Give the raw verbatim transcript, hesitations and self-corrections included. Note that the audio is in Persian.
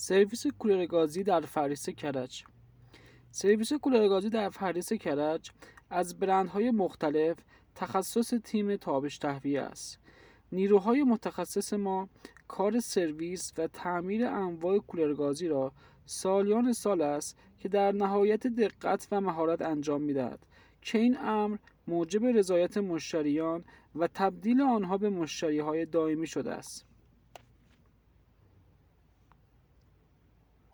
سرویس کولر گازی در فهرست کرج. سرویس کولر گازی در فهرست کرج از برندهای مختلف تخصص تیم تابش تهویه است. نیروهای متخصص ما کار سرویس و تعمیر انواع کولر گازی را سالیان سال است که در نهایت دقت و مهارت انجام می‌دهد که این امر موجب رضایت مشتریان و تبدیل آنها به مشتریهای دائمی شده است.